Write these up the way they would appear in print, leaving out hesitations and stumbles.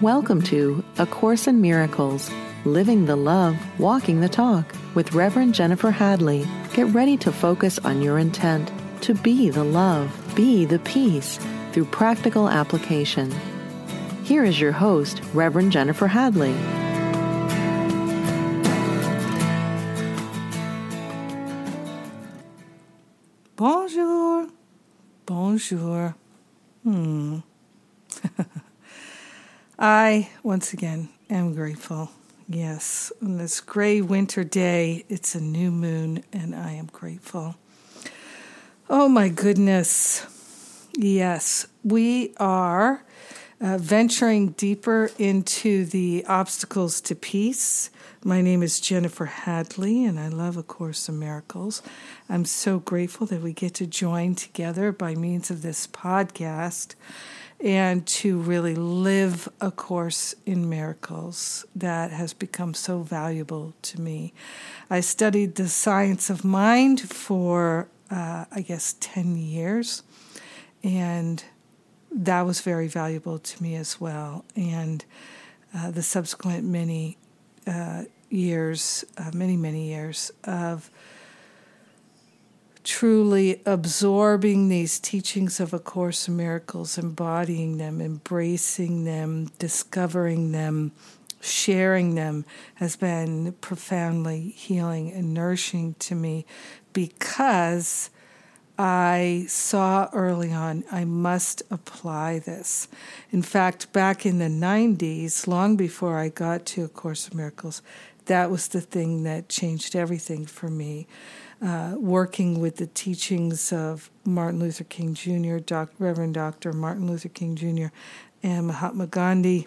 Welcome to A Course in Miracles, Living the Love, Walking the Talk with Reverend Jennifer Hadley. Get ready to focus on your intent to be the love, be the peace through practical application. Here is your host, Reverend Jennifer Hadley. Bonjour. Bonjour. I, once again, am grateful. Yes, on this gray winter day, it's a new moon, and I am grateful. Oh my goodness. Yes, we are venturing deeper into the obstacles to peace. My name is Jennifer Hadley, and I love A Course in Miracles. I'm so grateful that we get to join together by means of this podcast and to really live A Course in Miracles that has become so valuable to me. I studied the science of mind for, 10 years, and that was very valuable to me as well. And the subsequent many years of truly absorbing these teachings of A Course in Miracles, embodying them, embracing them, discovering them, sharing them has been profoundly healing and nourishing to me, because I saw early on I must apply this. In fact, back in the 90s, long before I got to A Course in Miracles, that was the thing that changed everything for me. Working with the teachings of Martin Luther King Jr., Reverend Dr. Martin Luther King Jr., and Mahatma Gandhi,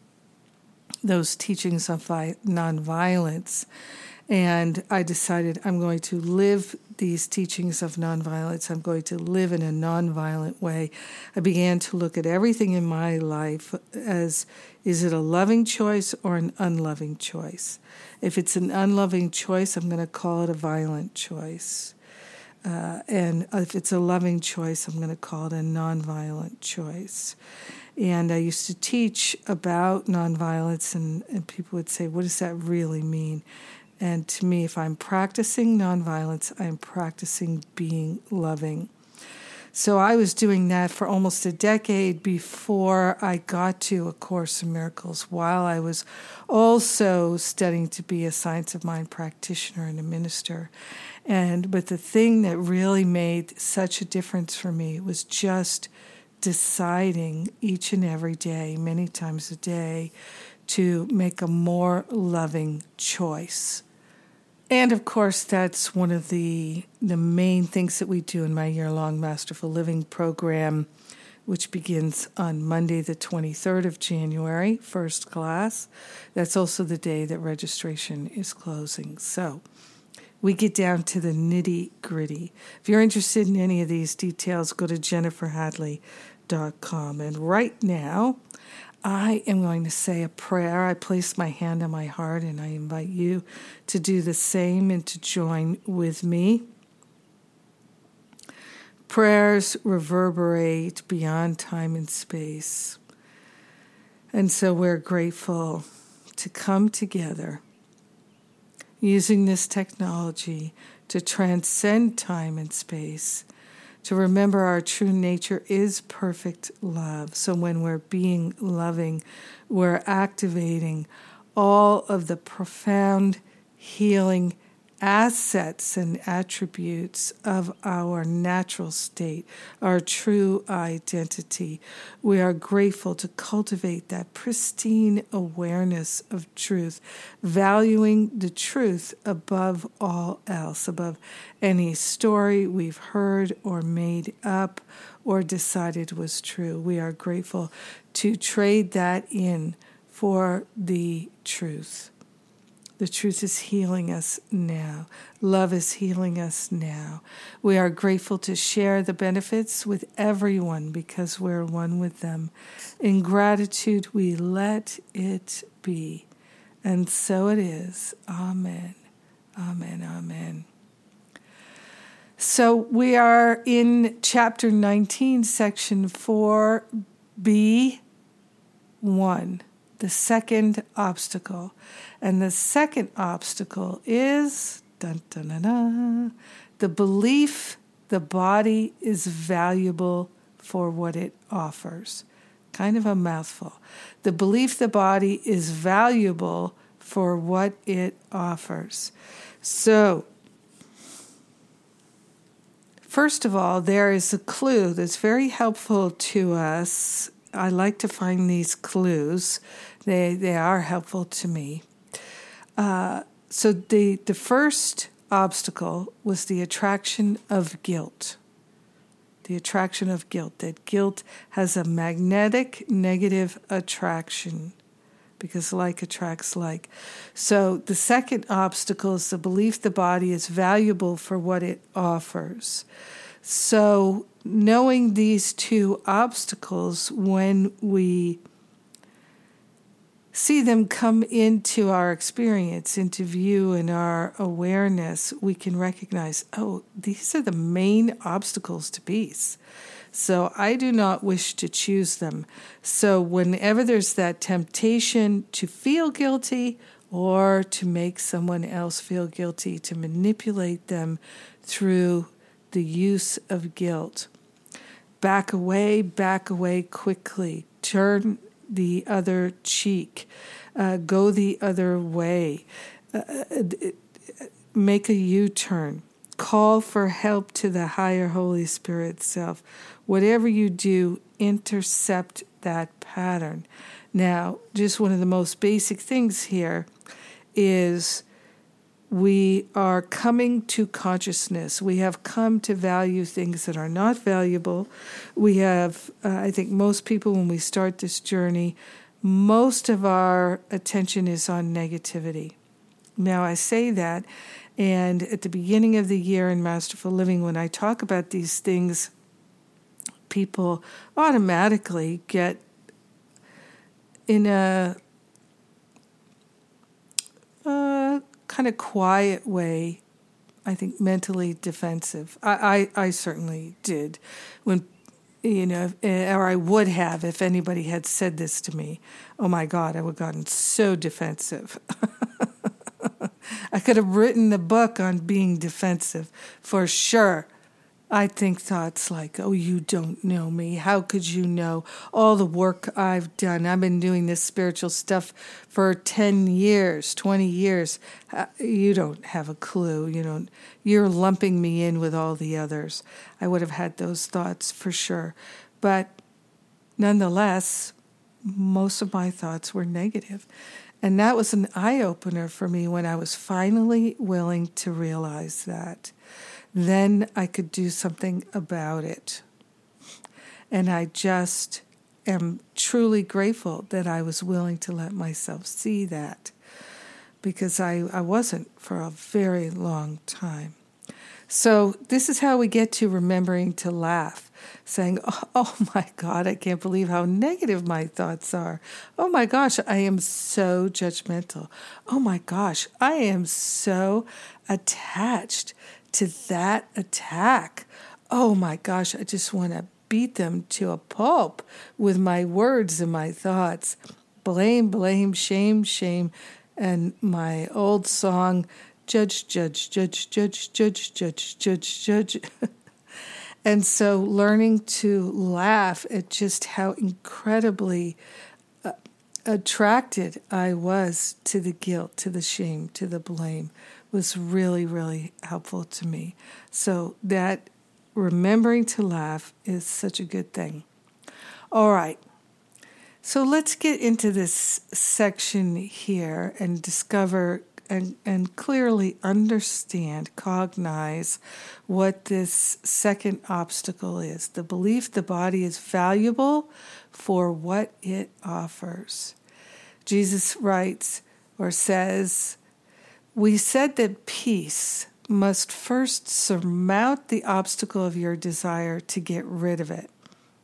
those teachings of nonviolence. And I decided I'm going to live these teachings of nonviolence. I'm going to live in a nonviolent way. I began to look at everything in my life as, is it a loving choice or an unloving choice? If it's an unloving choice, I'm going to call it a violent choice. And if it's a loving choice, I'm going to call it a nonviolent choice. And I used to teach about nonviolence, and people would say, what does that really mean? And to me, if I'm practicing nonviolence, I'm practicing being loving. So I was doing that for almost a decade before I got to A Course in Miracles, while I was also studying to be a Science of Mind practitioner and a minister. But the thing that really made such a difference for me was just deciding each and every day, many times a day, to make a more loving choice. And of course, that's one of the main things that we do in my year-long Masterful Living program, which begins on Monday, the 23rd of January, first class. That's also the day that registration is closing. So we get down to the nitty-gritty. If you're interested in any of these details, go to jenniferhadley.com. And right now, I am going to say a prayer. I place my hand on my heart, and I invite you to do the same and to join with me. Prayers reverberate beyond time and space. And so we're grateful to come together using this technology to transcend time and space, to remember our true nature is perfect love. So when we're being loving, we're activating all of the profound healing assets and attributes of our natural state, our true identity. We are grateful to cultivate that pristine awareness of truth, valuing the truth above all else, above any story we've heard or made up or decided was true. We are grateful to trade that in for the truth. The truth is healing us now. Love is healing us now. We are grateful to share the benefits with everyone because we're one with them. In gratitude, we let it be. And so it is. Amen. Amen. Amen. So we are in chapter 19, section 4B1. the second obstacle. And the second obstacle is dun, dun, dun, dun, the belief the body is valuable for what it offers. Kind of a mouthful. The belief the body is valuable for what it offers. So, first of all, there is a clue that's very helpful to us. I like to find these clues. They are helpful to me. So the first obstacle was the attraction of guilt. The attraction of guilt. That guilt has a magnetic negative attraction because like attracts like. So the second obstacle is the belief the body is valuable for what it offers. So knowing these two obstacles, when we see them come into our experience, into view and our awareness, we can recognize, oh, these are the main obstacles to peace. So I do not wish to choose them. So whenever there's that temptation to feel guilty or to make someone else feel guilty, to manipulate them through the use of guilt, back away quickly, turn the other cheek, go the other way, make a U-turn, call for help to the higher Holy Spirit self. Whatever you do, intercept that pattern. Now, just one of the most basic things here is we are coming to consciousness. We have come to value things that are not valuable. We have, I think most people, when we start this journey, most of our attention is on negativity. Now, I say that, and at the beginning of the year in Masterful Living, when I talk about these things, people automatically get in a kind of quiet way, I think, mentally defensive. I certainly did when, or I would have if anybody had said this to me. Oh my God, I would have gotten so defensive. I could have written a book on being defensive for sure. I think thoughts like, oh, you don't know me. How could you know all the work I've done? I've been doing this spiritual stuff for 10 years, 20 years. You don't have a clue. You're lumping me in with all the others. I would have had those thoughts for sure. But nonetheless, most of my thoughts were negative. And that was an eye-opener for me when I was finally willing to realize that. Then I could do something about it. And I just am truly grateful that I was willing to let myself see that, because I wasn't for a very long time. So this is how we get to remembering to laugh, saying, oh my God, I can't believe how negative my thoughts are. Oh my gosh, I am so judgmental. Oh my gosh, I am so attached to that attack. Oh my gosh, I just want to beat them to a pulp with my words and my thoughts. Blame, blame, shame, shame. And my old song, judge, judge, judge, judge, judge, judge, judge, judge. And so learning to laugh at just how incredibly attracted I was to the guilt, to the shame, to the blame was really, really helpful to me. So that remembering to laugh is such a good thing. All right. So let's get into this section here and discover and clearly understand, cognize what this second obstacle is. The belief the body is valuable for what it offers. Jesus writes or says, we said that peace must first surmount the obstacle of your desire to get rid of it.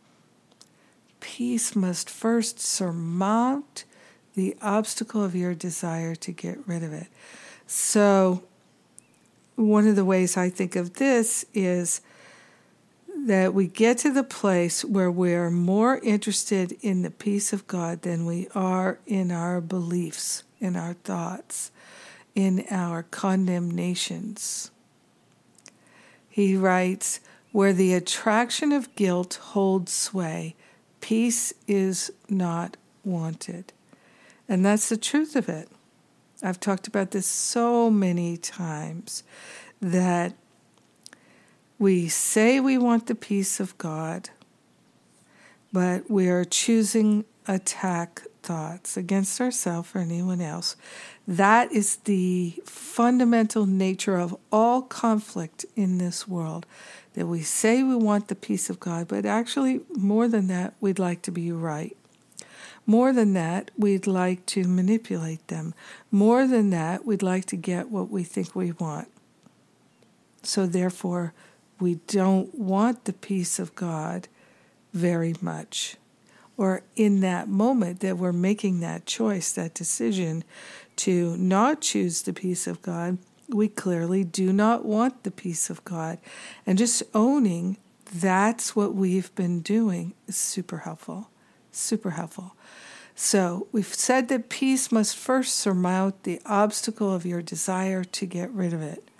Peace must first surmount the obstacle of your desire to get rid of it. So one of the ways I think of this is that we get to the place where we're more interested in the peace of God than we are in our beliefs, in our thoughts, in our condemnations. He writes, where the attraction of guilt holds sway, peace is not wanted. And that's the truth of it. I've talked about this so many times, that we say we want the peace of God, but we are choosing attack thoughts against ourselves or anyone else. That is the fundamental nature of all conflict in this world, that we say we want the peace of God, but actually, more than that, we'd like to be right. More than that, we'd like to manipulate them. More than that, we'd like to get what we think we want. So therefore, we don't want the peace of God very much. Or in that moment that we're making that choice, that decision to not choose the peace of God, we clearly do not want the peace of God. And just owning that's what we've been doing is super helpful. Super helpful. So we've said that peace must first surmount the obstacle of your desire to get rid of it.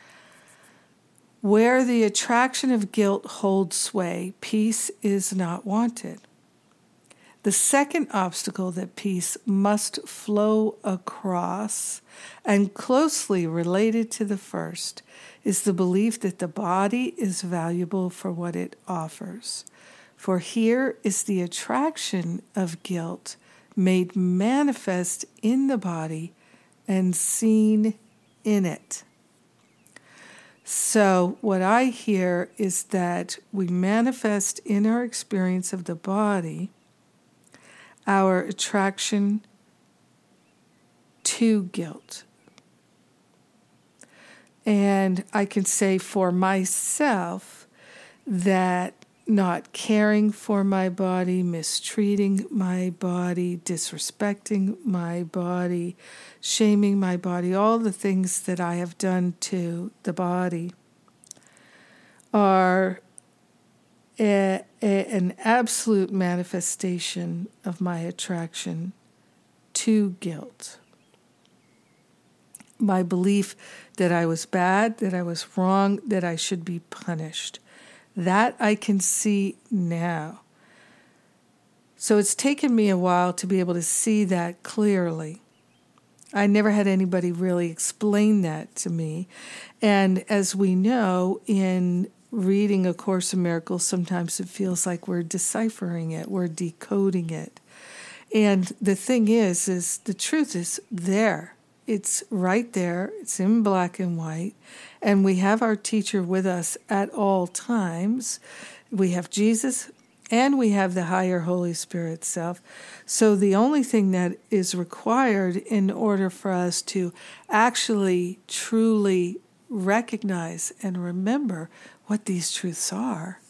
Where the attraction of guilt holds sway, peace is not wanted. The second obstacle that peace must flow across, and closely related to the first, is the belief that the body is valuable for what it offers. For here is the attraction of guilt made manifest in the body and seen in it. So what I hear is that we manifest in our experience of the body our attraction to guilt. And I can say for myself that not caring for my body, mistreating my body, disrespecting my body, shaming my body, all the things that I have done to the body are an absolute manifestation of my attraction to guilt. My belief that I was bad, that I was wrong, that I should be punished. That I can see now. So it's taken me a while to be able to see that clearly. I never had anybody really explain that to me. And as we know, in reading A Course in Miracles, sometimes it feels like we're deciphering it, we're decoding it. And the thing is the truth is there. It's right there. It's in black and white. And we have our teacher with us at all times. We have Jesus and we have the higher Holy Spirit self. So the only thing that is required in order for us to actually truly recognize and remember what these truths are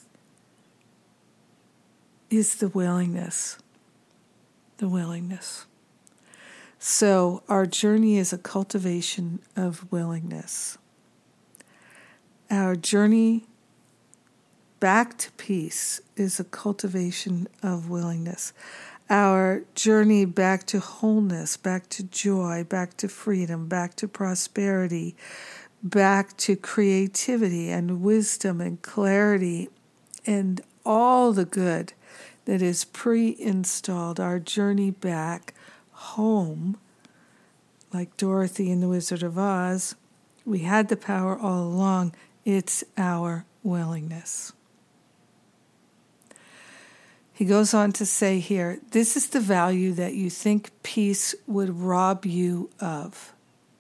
is the willingness. The willingness. So our journey is a cultivation of willingness. Our journey back to peace is a cultivation of willingness. Our journey back to wholeness, back to joy, back to freedom, back to prosperity, back to creativity and wisdom and clarity and all the good that is pre-installed, our journey back home, like Dorothy in The Wizard of Oz, we had the power all along. It's our willingness. He goes on to say here, this is the value that you think peace would rob you of.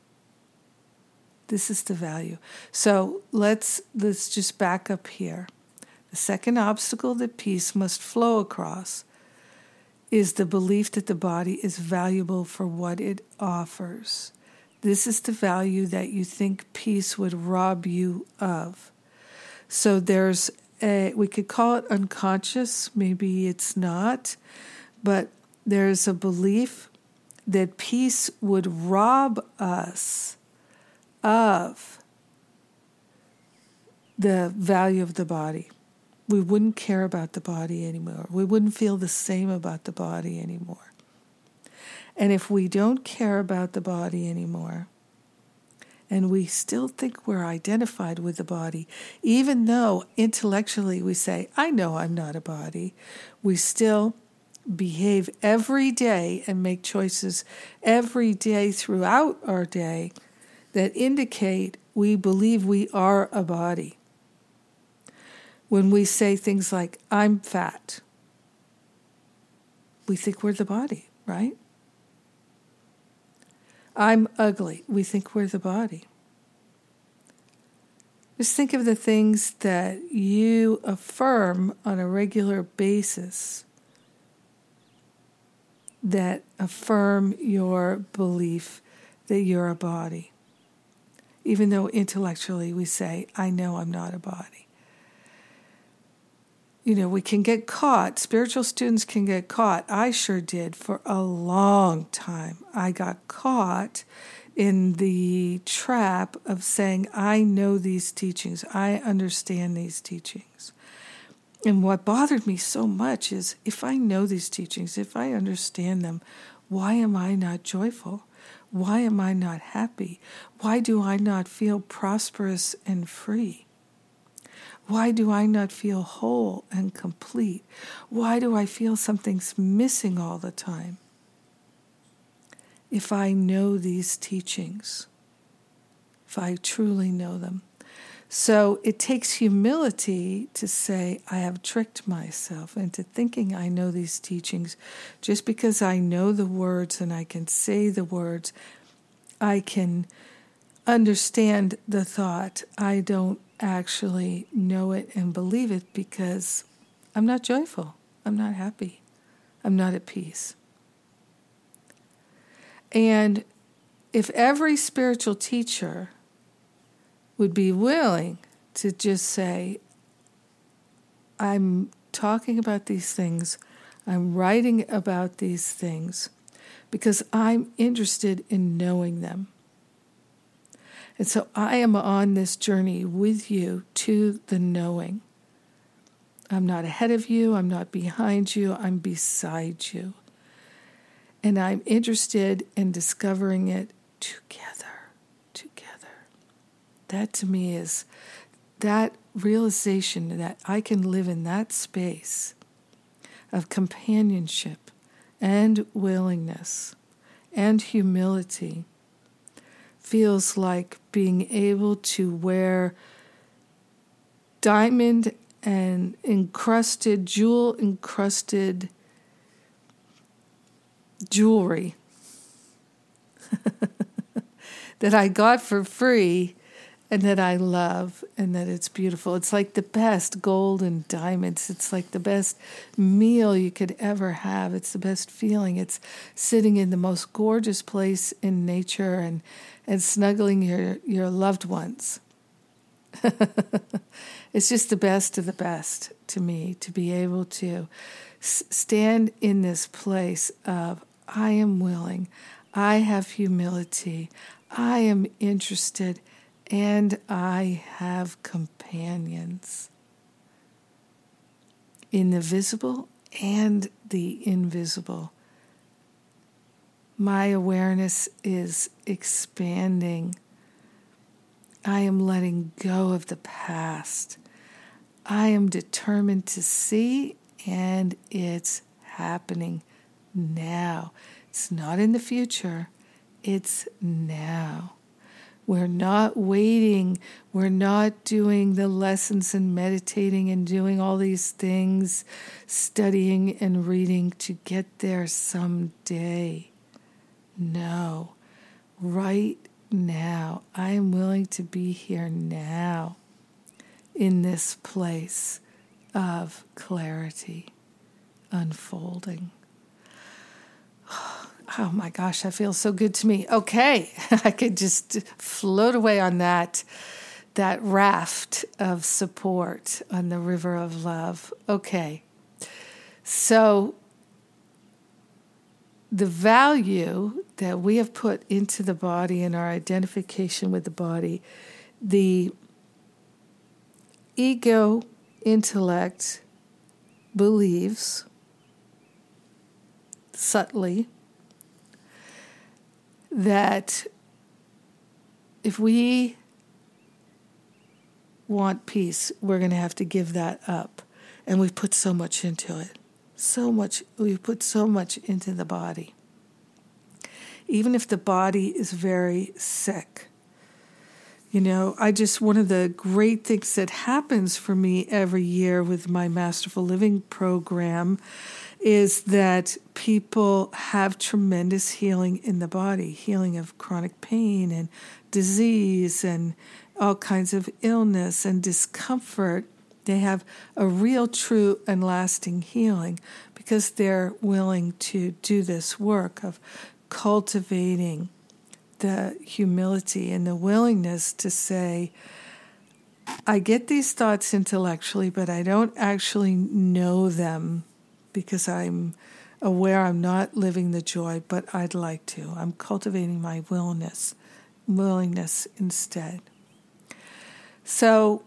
This is the value. So let's just back up here. The second obstacle that peace must flow across is the belief that the body is valuable for what it offers. This is the value that you think peace would rob you of. So there's we could call it unconscious, maybe it's not, but there's a belief that peace would rob us of the value of the body. we wouldn't care about the body anymore. We wouldn't feel the same about the body anymore. And if we don't care about the body anymore, and we still think we're identified with the body, even though intellectually we say, I know I'm not a body, we still behave every day and make choices every day throughout our day that indicate we believe we are a body. When we say things like, I'm fat, we think we're the body, right? I'm ugly. We think we're the body. Just think of the things that you affirm on a regular basis that affirm your belief that you're a body. Even though intellectually we say, I know I'm not a body. You know, we can get caught. Spiritual students can get caught. I sure did for a long time. I got caught in the trap of saying, I know these teachings. I understand these teachings. And what bothered me so much is, if I know these teachings, if I understand them, why am I not joyful? Why am I not happy? Why do I not feel prosperous and free? Why do I not feel whole and complete? Why do I feel something's missing all the time? If I know these teachings, if I truly know them. So it takes humility to say, I have tricked myself into thinking I know these teachings. Just because I know the words and I can say the words, I can understand the thought. I don't actually know it and believe it because I'm not joyful. I'm not happy. I'm not at peace. And if every spiritual teacher would be willing to just say, I'm talking about these things, I'm writing about these things because I'm interested in knowing them. And so I am on this journey with you to the knowing. I'm not ahead of you, I'm not behind you, I'm beside you. And I'm interested in discovering it together. That to me is that realization that I can live in that space of companionship and willingness and humility feels like being able to wear diamond and encrusted, jewel-encrusted jewelry that I got for free and that I love and that it's beautiful. It's like the best gold and diamonds. It's like the best meal you could ever have. It's the best feeling. It's sitting in the most gorgeous place in nature and snuggling your loved ones. It's just the best of the best to me to be able to stand in this place of I am willing, I have humility, I am interested, and I have companions in the visible and the invisible. My awareness is expanding. I am letting go of the past. I am determined to see, and it's happening now. It's not in the future. It's now. We're not waiting. We're not doing the lessons and meditating and doing all these things, studying and reading to get there someday. No. Right now. I am willing to be here now in this place of clarity unfolding. Oh my gosh, that feels so good to me. Okay, I could just float away on that raft of support on the river of love. Okay, so the value that we have put into the body and our identification with the body, the ego intellect believes subtly that if we want peace, we're going to have to give that up. And we've put so much into it. We've put so much into the body. Even if the body is very sick. One of the great things that happens for me every year with my Masterful Living program is that people have tremendous healing in the body, healing of chronic pain and disease and all kinds of illness and discomfort. They have a real, true, and lasting healing because they're willing to do this work of cultivating the humility and the willingness to say, I get these thoughts intellectually, but I don't actually know them because I'm aware I'm not living the joy, but I'd like to. I'm cultivating my willingness instead. So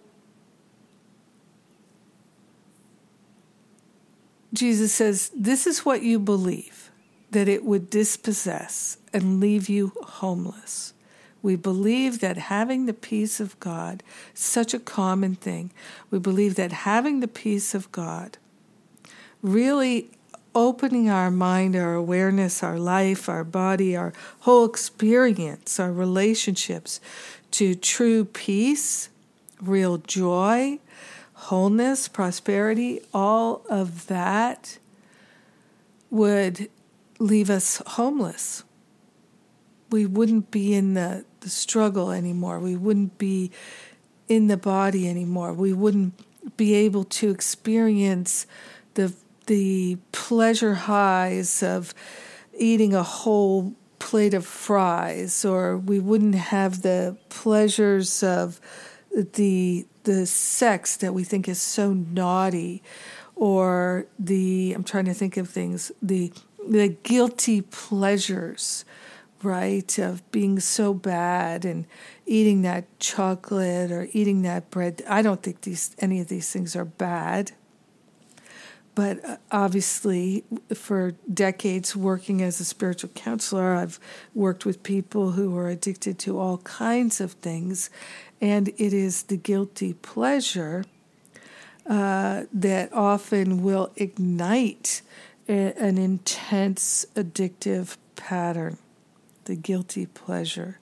Jesus says, this is what you believe, that it would dispossess and leave you homeless. We believe that having the peace of God, such a common thing, we believe that having the peace of God, really opening our mind, our awareness, our life, our body, our whole experience, our relationships to true peace, real joy, wholeness, prosperity, all of that would leave us homeless. We wouldn't be in the struggle anymore. We wouldn't be in the body anymore. We wouldn't be able to experience the pleasure highs of eating a whole plate of fries, or we wouldn't have the pleasures of the sex that we think is so naughty, or I'm trying to think of things, the guilty pleasures, right, of being so bad and eating that chocolate or eating that bread. I don't think any of these things are bad. But obviously, for decades working as a spiritual counselor, I've worked with people who are addicted to all kinds of things, and it is the guilty pleasure that often will ignite an intense addictive pattern, the guilty pleasure.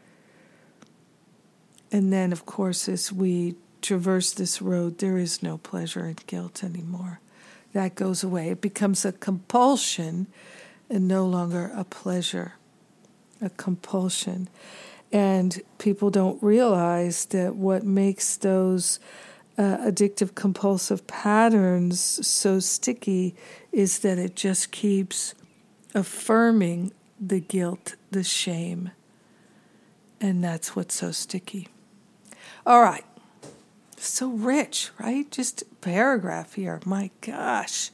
And then, of course, as we traverse this road, there is no pleasure in guilt anymore. That goes away. It becomes a compulsion and no longer a pleasure, a compulsion. And people don't realize that what makes those addictive compulsive patterns so sticky is that it just keeps affirming the guilt, the shame. And that's what's so sticky. All right. So rich, right? Just a paragraph here. My gosh.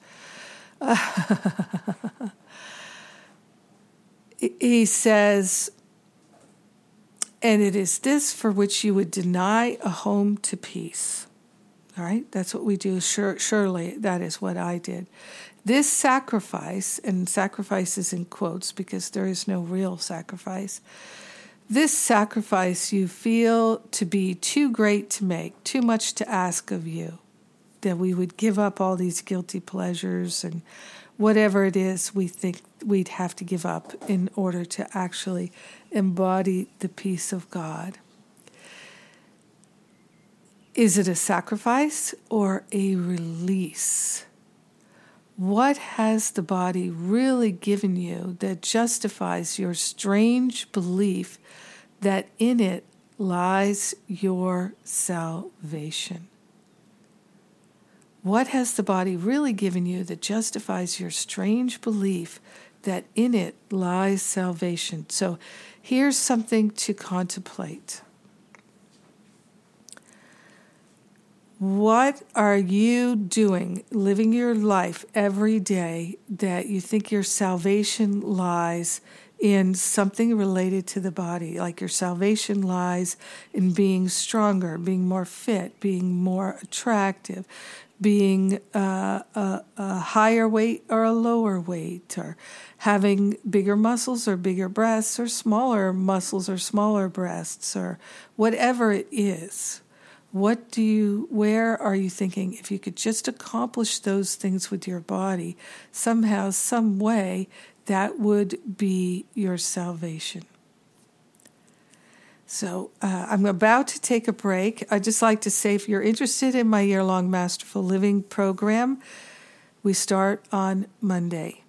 He says, and it is this for which you would deny a home to peace. All right? That's what we do. Surely that is what I did. This sacrifice, and sacrifice is in quotes because there is no real sacrifice. This sacrifice you feel to be too great to make, too much to ask of you, that we would give up all these guilty pleasures and whatever it is we think we'd have to give up in order to actually embody the peace of God. Is it a sacrifice or a release? What has the body really given you that justifies your strange belief that in it lies your salvation? What has the body really given you that justifies your strange belief that in it lies salvation? So here's something to contemplate. What are you doing, living your life every day, that you think your salvation lies in something related to the body, like your salvation lies in being stronger, being more fit, being more attractive, being a higher weight or a lower weight, or having bigger muscles or bigger breasts, or smaller muscles or smaller breasts, or whatever it is. Where are you thinking, if you could just accomplish those things with your body, somehow, some way, that would be your salvation? So I'm about to take a break. I'd just like to say, if you're interested in my year-long Masterful Living program, we start on Monday.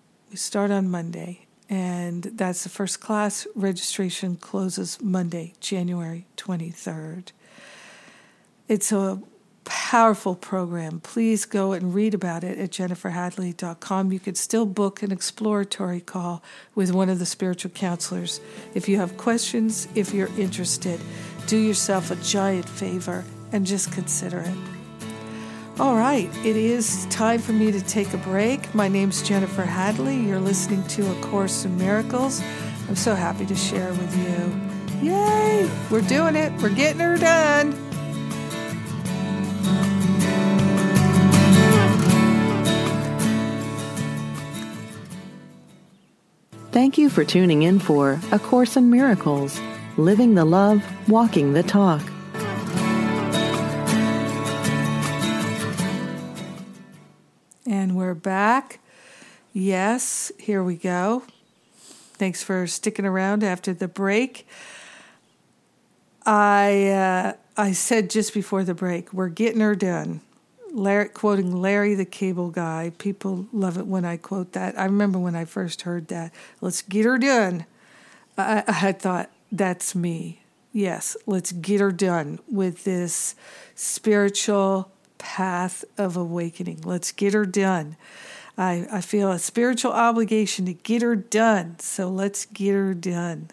And that's the first class. Registration closes Monday, January 23rd. It's a powerful program. Please go and read about it at jenniferhadley.com. You could still book an exploratory call with one of the spiritual counselors. If you have questions, if you're interested, do yourself a giant favor and just consider it. All right, it is time for me to take a break. My name's Jennifer Hadley. You're listening to A Course in Miracles. I'm so happy to share with you. Yay! We're doing it. We're getting her done. Thank you for tuning in for A Course in Miracles, Living the Love, Walking the Talk. And we're back. Yes, here we go. Thanks for sticking around after the break. I said just before the break, we're getting her done. Quoting Larry the Cable Guy. People love it when I quote that. I remember when I first heard that. Let's get her done. I thought, that's me. Yes, let's get her done with this spiritual path of awakening. Let's get her done. I feel a spiritual obligation to get her done. So let's get her done.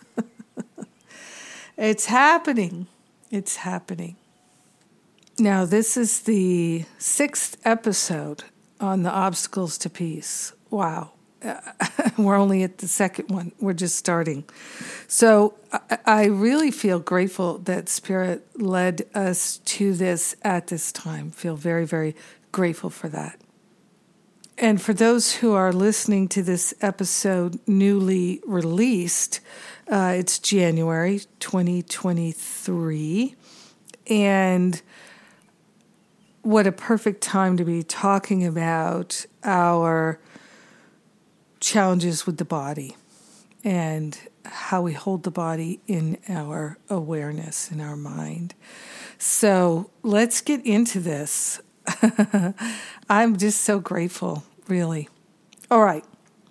It's happening. It's happening. Now, this is the 6th episode on the obstacles to peace. Wow. We're only at the 2nd one. We're just starting. So I really feel grateful that Spirit led us to this at this time. Feel very, very grateful for that. And for those who are listening to this episode newly released, it's January 2023. And what a perfect time to be talking about our challenges with the body and how we hold the body in our awareness, in our mind. So let's get into this. I'm just so grateful, really. All right.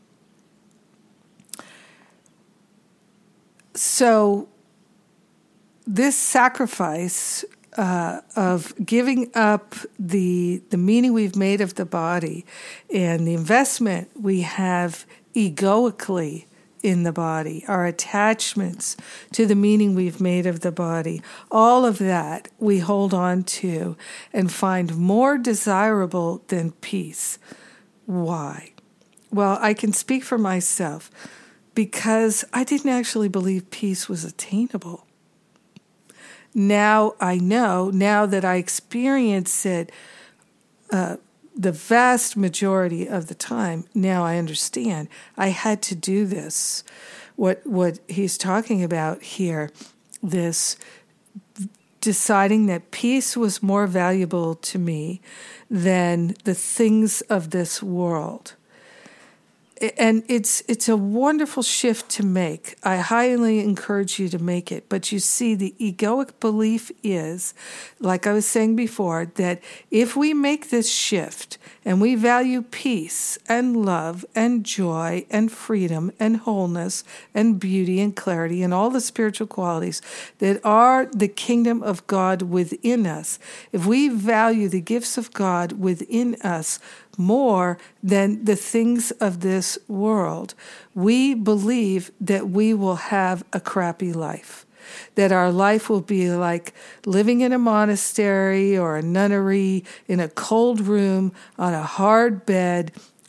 So this sacrifice of giving up the meaning we've made of the body and the investment we have egoically in the body, our attachments to the meaning we've made of the body, all of that we hold on to and find more desirable than peace. Why? Well, I can speak for myself because I didn't actually believe peace was attainable. Now I know, now that I experience it the vast majority of the time, now I understand. I had to do this. What he's talking about here, this deciding that peace was more valuable to me than the things of this world. And it's a wonderful shift to make. I highly encourage you to make it. But you see, the egoic belief is, like I was saying before, that if we make this shift and we value peace and love and joy and freedom and wholeness and beauty and clarity and all the spiritual qualities that are the kingdom of God within us, if we value the gifts of God within us more than the things of this world, we believe that we will have a crappy life, that our life will be like living in a monastery or a nunnery in a cold room on a hard bed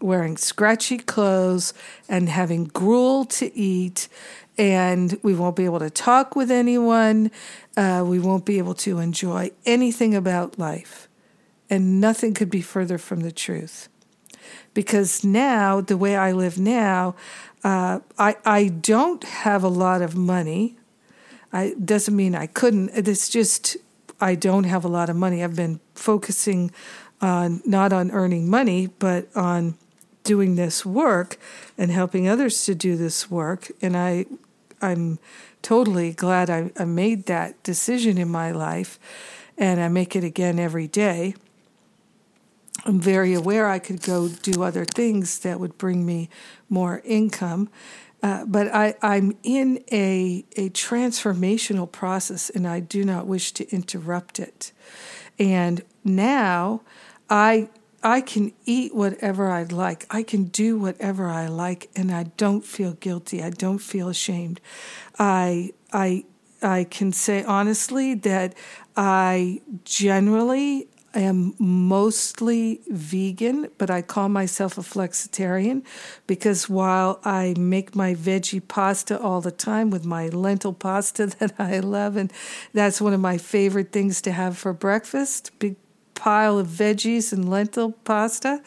wearing scratchy clothes and having gruel to eat, and we won't be able to talk with anyone. We won't be able to enjoy anything about life. And nothing could be further from the truth. Because now, the way I live now, I don't have a lot of money. Doesn't mean I couldn't. It's just I don't have a lot of money. I've been focusing on not on earning money, but on doing this work and helping others to do this work. And I'm totally glad I made that decision in my life, and I make it again every day. I'm very aware I could go do other things that would bring me more income. But I'm in a transformational process, and I do not wish to interrupt it. And now I can eat whatever I like. I can do whatever I like, and I don't feel guilty. I don't feel ashamed. I can say honestly that I generally am mostly vegan, but I call myself a flexitarian because while I make my veggie pasta all the time with my lentil pasta that I love, and that's one of my favorite things to have for breakfast, big pile of veggies and lentil pasta,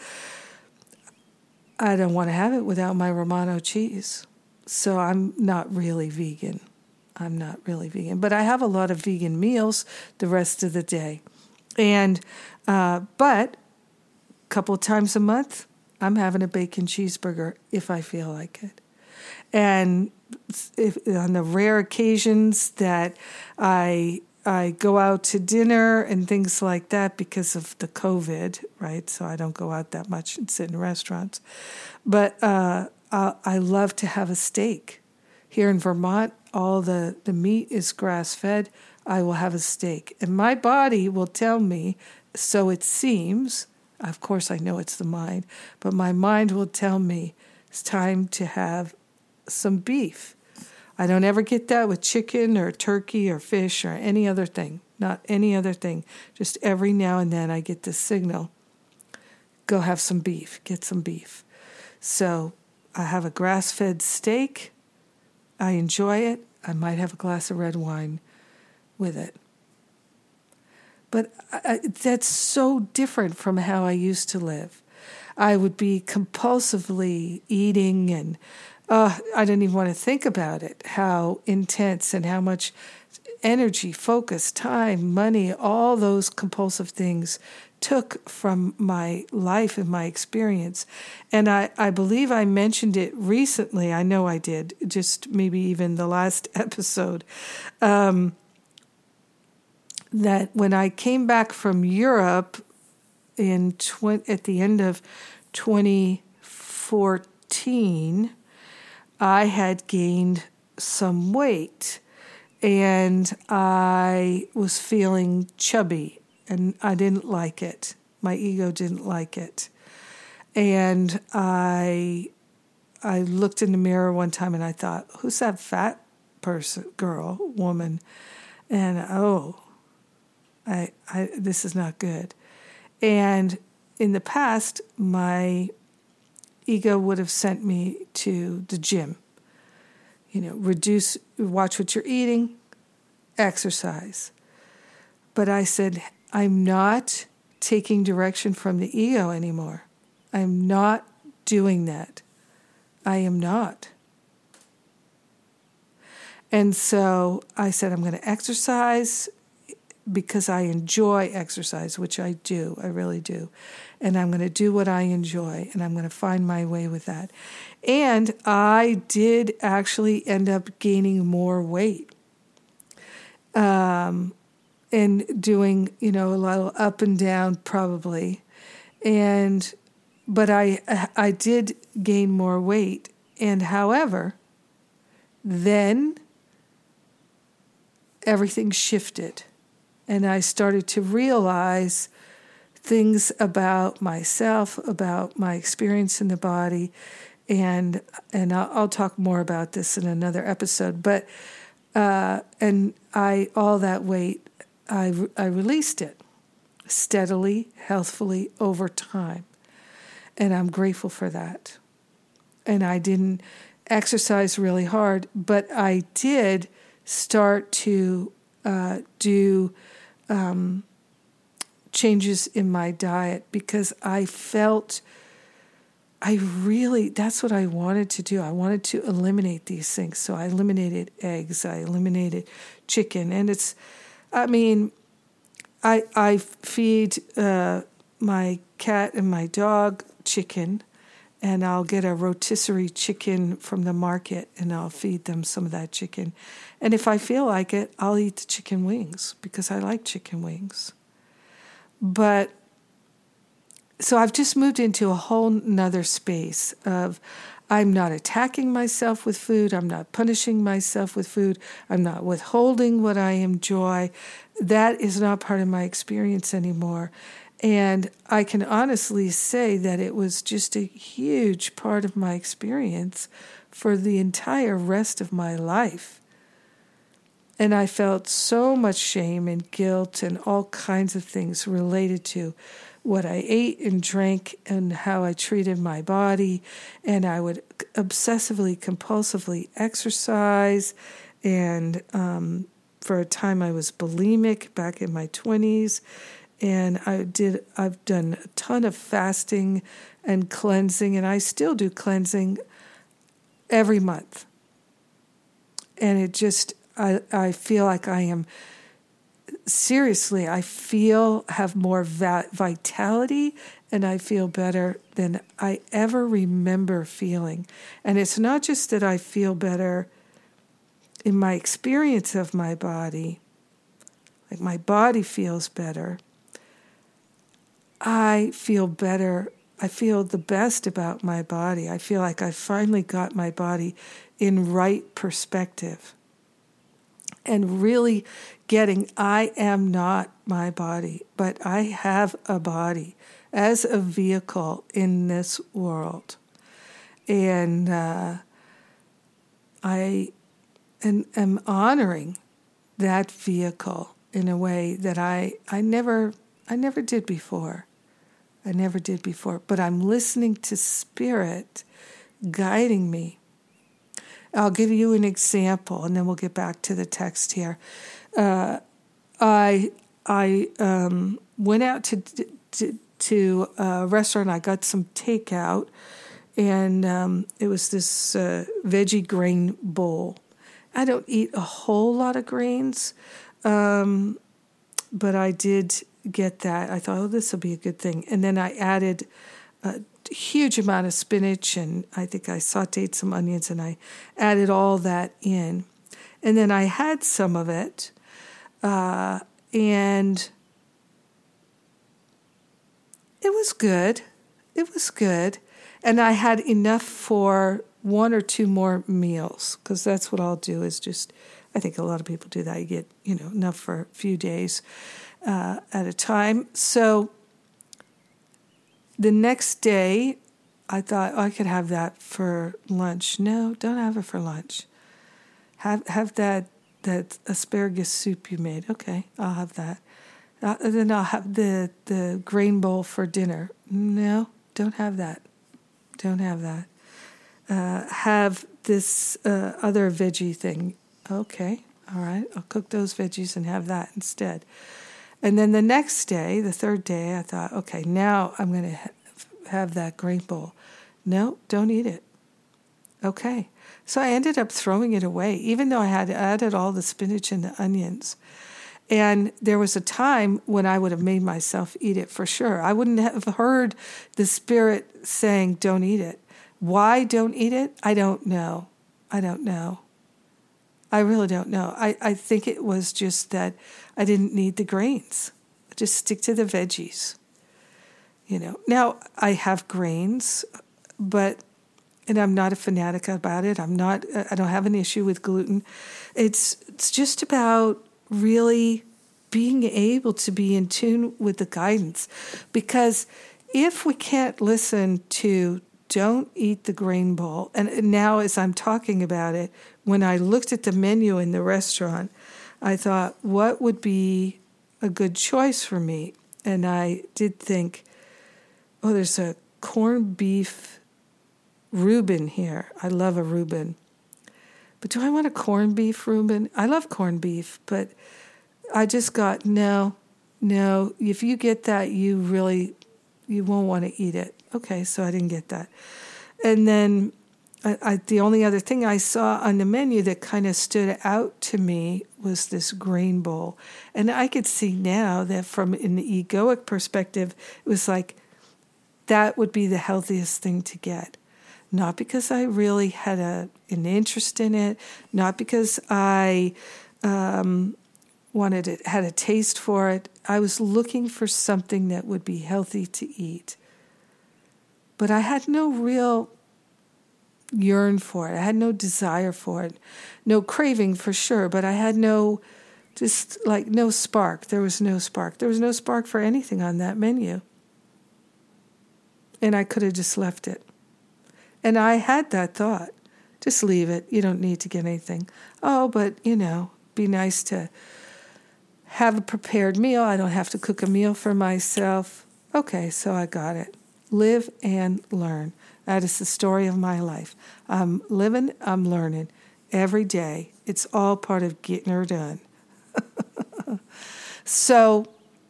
I don't want to have it without my Romano cheese. So I'm not really vegan. But I have a lot of vegan meals the rest of the day. And, but a couple of times a month, I'm having a bacon cheeseburger if I feel like it. And if, on the rare occasions that I go out to dinner and things like that because of the COVID, right? So I don't go out that much and sit in restaurants. But I love to have a steak. Here in Vermont, all the meat is grass-fed. I will have a steak. And my body will tell me, so it seems, of course I know it's the mind, but my mind will tell me it's time to have some beef. I don't ever get that with chicken or turkey or fish or any other thing. Not any other thing. Just every now and then I get this signal, go have some beef, get some beef. So I have a grass-fed steak. I enjoy it. I might have a glass of red wine with it. But that's so different from how I used to live. I would be compulsively eating, and I didn't even want to think about it, how intense and how much energy, focus, time, money, all those compulsive things took from my life and my experience. And I believe I mentioned it recently. I know I did, just maybe even the last episode. That when I came back from Europe at the end of 2014, I had gained some weight, and I was feeling chubby, and I didn't like it. My ego didn't like it. And I looked in the mirror one time and I thought, who's that fat woman? And this is not good. And in the past, my ego would have sent me to the gym. Watch what you're eating, exercise. But I said, I'm not taking direction from the ego anymore. I'm not doing that. I am not. And so I said, I'm going to exercise because I enjoy exercise, which I do. I really do. And I'm going to do what I enjoy, and I'm going to find my way with that. And I did actually end up gaining more weight. And doing, a little up and down probably. But I did gain more weight. And however, then everything shifted. And I started to realize things about myself, about my experience in the body. And I'll talk more about this in another episode. But, all that weight, I released it steadily, healthfully over time. And I'm grateful for that. And I didn't exercise really hard, but I did start to do changes in my diet because I felt that's what I wanted to do. I wanted to eliminate these things. So I eliminated eggs, I eliminated chicken. And I feed my cat and my dog chicken, and I'll get a rotisserie chicken from the market, and I'll feed them some of that chicken. And if I feel like it, I'll eat the chicken wings because I like chicken wings. But so I've just moved into a whole nother space of I'm not attacking myself with food. I'm not punishing myself with food. I'm not withholding what I enjoy. That is not part of my experience anymore. And I can honestly say that it was just a huge part of my experience for the entire rest of my life. And I felt so much shame and guilt and all kinds of things related to what I ate and drank and how I treated my body. And I would obsessively, compulsively exercise. And for a time I was bulimic back in my 20s. And I've done a ton of fasting and cleansing, and I still do cleansing every month. And it just, I feel like I am, seriously, have more vitality, and I feel better than I ever remember feeling. And it's not just that I feel better in my experience of my body, like my body feels better. I feel better. I feel the best about my body. I feel like I finally got my body in right perspective. And really getting, I am not my body, but I have a body as a vehicle in this world. And I am honoring that vehicle in a way that I never did before. I never did before. But I'm listening to Spirit guiding me. I'll give you an example, and then we'll get back to the text here. I went out to a restaurant. I got some takeout, and it was this veggie grain bowl. I don't eat a whole lot of grains, but I did get that. I thought, this will be a good thing. And then I added a huge amount of spinach, and I think I sauteed some onions, and I added all that in. And then I had some of it, and it was good. It was good. And I had enough for one or two more meals, because that's what I'll do is just, I think a lot of people do that. You get, enough for a few days at a time. So the next day, I thought, I could have that for lunch. No, don't have it for lunch. Have that asparagus soup you made. Okay, I'll have that. Then I'll have the grain bowl for dinner. No, don't have that. Don't have that. Have this other veggie thing. Okay, all right. I'll cook those veggies and have that instead. And then the next day, the third day, I thought, okay, now I'm going to have that grain bowl. No, don't eat it. Okay. So I ended up throwing it away, even though I had added all the spinach and the onions. And there was a time when I would have made myself eat it for sure. I wouldn't have heard the Spirit saying, don't eat it. Why don't eat it? I don't know. I don't know. I really don't know. I think it was just that I didn't need the grains. Just stick to the veggies. Now I have grains, and I'm not a fanatic about it. I don't have an issue with gluten. It's just about really being able to be in tune with the guidance. Because if we can't listen to don't eat the grain bowl, and now as I'm talking about it, when I looked at the menu in the restaurant, I thought, what would be a good choice for me? And I did think, there's a corned beef Reuben here. I love a Reuben. But do I want a corned beef Reuben? I love corned beef, but I just got, no. If you get that, you won't want to eat it. Okay, so I didn't get that. And then the only other thing I saw on the menu that kind of stood out to me was this grain bowl. And I could see now that from an egoic perspective, it was like that would be the healthiest thing to get. Not because I really had an interest in it, not because I wanted it, had a taste for it. I was looking for something that would be healthy to eat. But I had no real yearn for it. I had no desire for it. No craving for sure, but I had no spark. There was no spark. There was no spark for anything on that menu. And I could have just left it. And I had that thought. Just leave it. You don't need to get anything. Oh, but, be nice to have a prepared meal. I don't have to cook a meal for myself. Okay, so I got it. Live and learn. That is the story of my life. I'm living, I'm learning every day. It's all part of getting her done. So,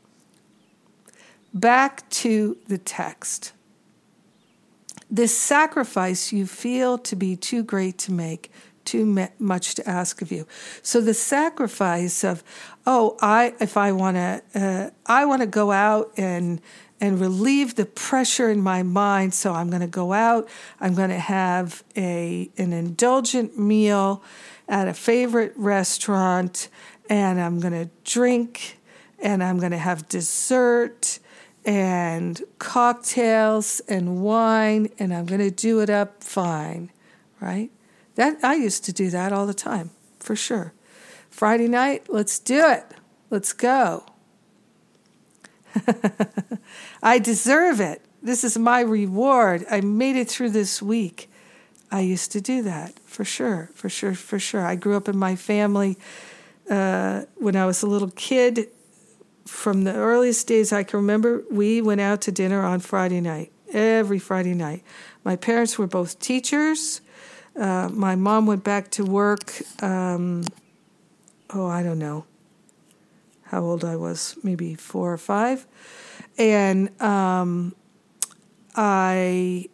back to the text. This sacrifice you feel to be too great to make, too much to ask of you. So the sacrifice of, I want to go out and relieve the pressure in my mind. So I'm going to go out. I'm going to have an indulgent meal at a favorite restaurant, and I'm going to drink, and I'm going to have dessert and cocktails and wine, and I'm going to do it up fine, right? That I used to do that all the time, for sure. Friday night, let's do it. Let's go. I deserve it. This is my reward. I made it through this week. I used to do that, for sure. I grew up in my family when I was a little kid. From the earliest days I can remember, we went out to dinner on Friday night, every Friday night. My parents were both teachers. My mom went back to work, I don't know how old I was, maybe 4 or 5. And I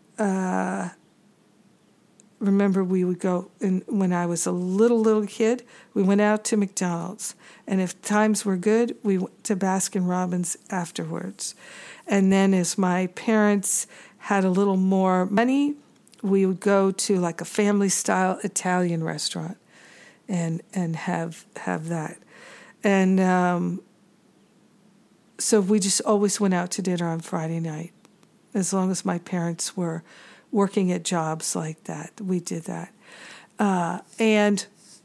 remember we would go, when I was a little kid, we went out to McDonald's. And if times were good, we went to Baskin-Robbins afterwards. And then as my parents had a little more money, we would go to like a family-style Italian restaurant and have that. And so we just always went out to dinner on Friday night. As long as my parents were working at jobs like that, we did that. And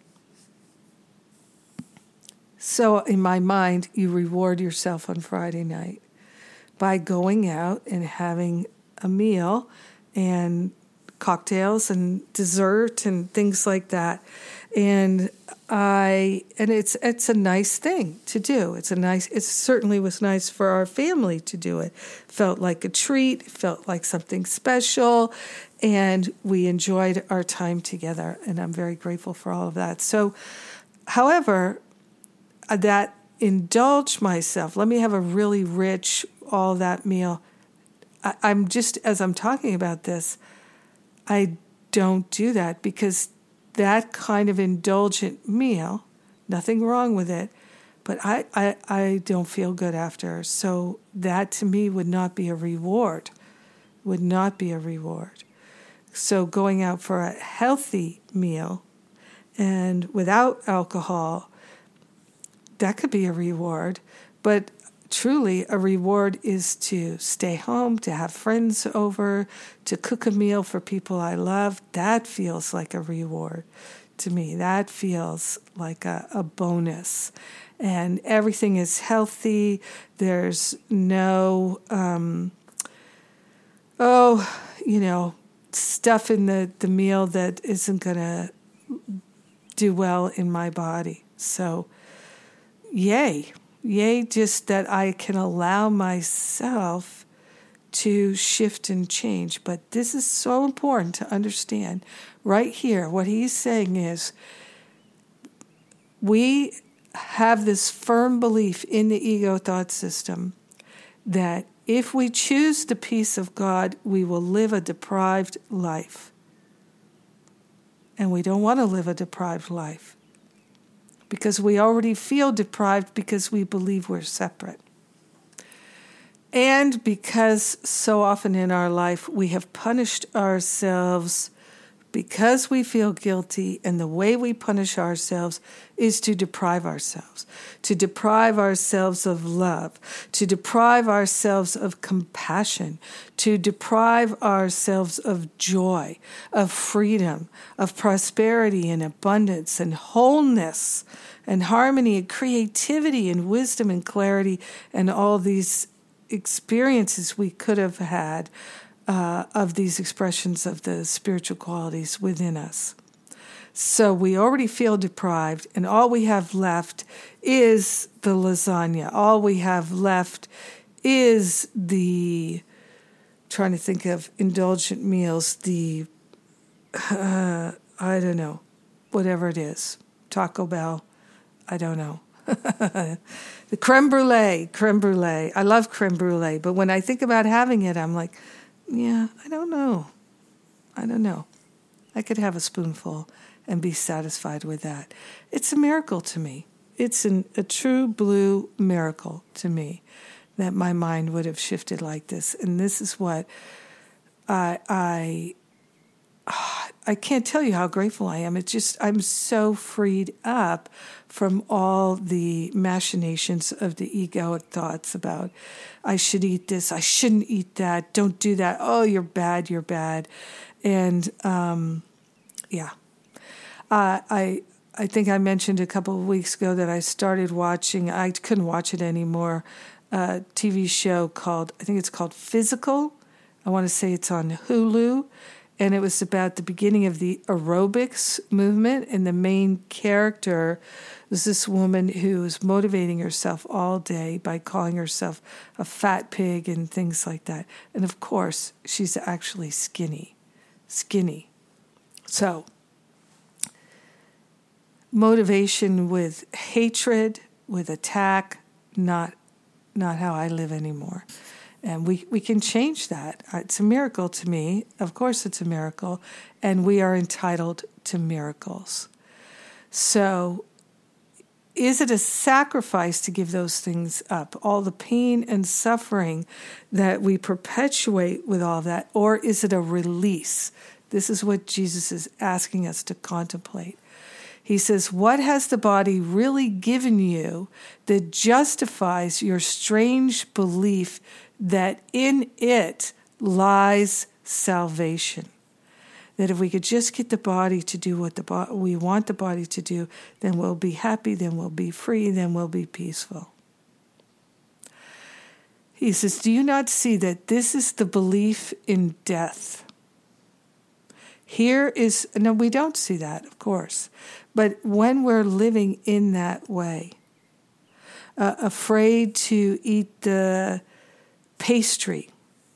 so in my mind, you reward yourself on Friday night by going out and having a meal and cocktails and dessert and things like that. And it's a nice thing to do. It certainly was nice for our family to do it. Felt like a treat, felt like something special, and we enjoyed our time together, and I'm very grateful for all of that. So, however, that indulge myself, let me have a really rich, all that meal. I'm just, as I'm talking about this, I don't do that because that kind of indulgent meal, nothing wrong with it, but I don't feel good after. So that to me would not be a reward, So going out for a healthy meal and without alcohol, that could be a reward. But truly, a reward is to stay home, to have friends over, to cook a meal for people I love. That feels like a reward to me. That feels like a bonus. And everything is healthy. There's no, stuff in the meal that isn't going to do well in my body. So, yay, just that I can allow myself to shift and change. But this is so important to understand right here. What he's saying is we have this firm belief in the ego thought system that if we choose the peace of God, we will live a deprived life. And we don't want to live a deprived life because we already feel deprived because we believe we're separate. And because so often in our life we have punished ourselves because we feel guilty, and the way we punish ourselves is to deprive ourselves of love, to deprive ourselves of compassion, to deprive ourselves of joy, of freedom, of prosperity and abundance and wholeness and harmony and creativity and wisdom and clarity and all these experiences we could have had of these expressions of the spiritual qualities within us. So we already feel deprived, and all we have left is the lasagna. All we have left is trying to think of indulgent meals, I don't know, whatever it is, Taco Bell, I don't know. The creme brulee. I love creme brulee, but when I think about having it, I'm like, yeah, I don't know. I could have a spoonful and be satisfied with that. It's a miracle to me. It's a true blue miracle to me that my mind would have shifted like this. And this is what I can't tell you how grateful I am. It's just, I'm so freed up from all the machinations of the egoic thoughts about, I should eat this, I shouldn't eat that, don't do that, oh, you're bad. And, I think I mentioned a couple of weeks ago that I started watching, I couldn't watch it anymore, a TV show called Physical. I want to say it's on Hulu. And it was about the beginning of the aerobics movement. And the main character was this woman who was motivating herself all day by calling herself a fat pig and things like that. And of course, she's actually skinny. So, motivation with hatred, with attack, not how I live anymore. And we can change that. It's a miracle to me. Of course it's a miracle. And we are entitled to miracles. So is it a sacrifice to give those things up? All the pain and suffering that we perpetuate with all that? Or is it a release? This is what Jesus is asking us to contemplate. He says, what has the body really given you that justifies your strange belief that in it lies salvation? That if we could just get the body to do what we want the body to do, then we'll be happy, then we'll be free, then we'll be peaceful. He says, do you not see that this is the belief in death? No, we don't see that, of course. But when we're living in that way, afraid to eat the pastry,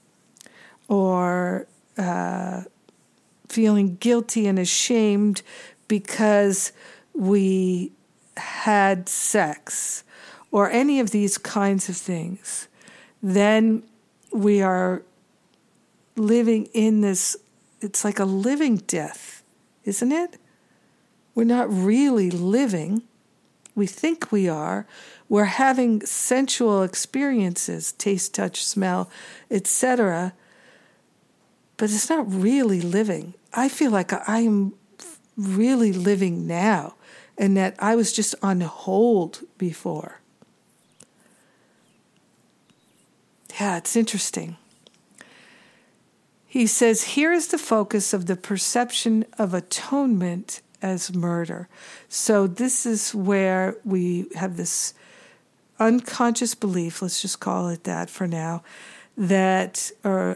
or feeling guilty and ashamed because we had sex, or any of these kinds of things, then we are living in this, it's like a living death, isn't it? We're not really living. We think we are. We're having sensual experiences, taste, touch, smell, etc., but it's not really living. I feel like I am really living now, and that I was just on hold before. Yeah, it's interesting. He says, here is the focus of the perception of atonement as murder. So this is where we have this unconscious belief, let's just call it that for now, that, or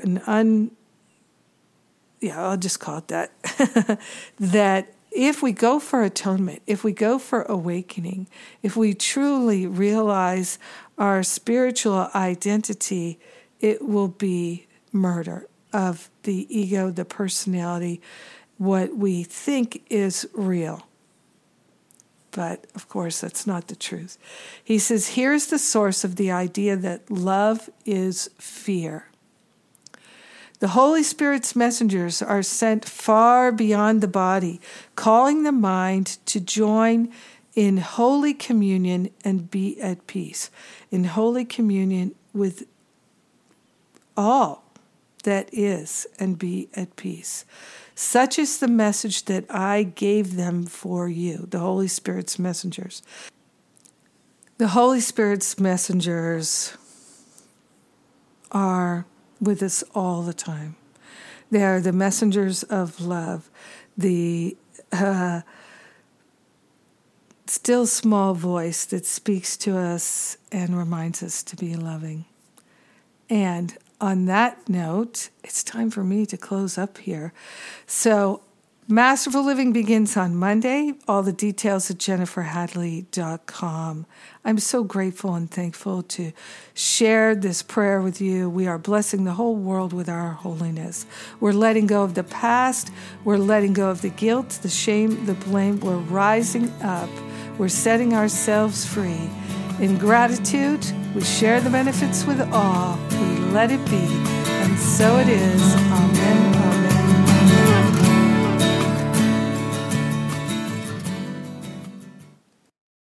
I'll just call it that, that if we go for atonement, if we go for awakening, if we truly realize our spiritual identity it will be murder of the ego, the personality, what we think is real. But, of course, that's not the truth. He says, here's the source of the idea that love is fear. The Holy Spirit's messengers are sent far beyond the body, calling the mind to join in holy communion and be at peace. In holy communion with all that is and be at peace. Such is the message that I gave them for you, the Holy Spirit's messengers. The Holy Spirit's messengers are with us all the time. They are the messengers of love, the still small voice that speaks to us and reminds us to be loving. And on that note, it's time for me to close up here. So, Masterful Living begins on Monday. All the details at jenniferhadley.com. I'm so grateful and thankful to share this prayer with you. We are blessing the whole world with our holiness. We're letting go of the past. We're letting go of the guilt, the shame, the blame. We're rising up. We're setting ourselves free. In gratitude, we share the benefits with all. We let it be. And so it is. Amen.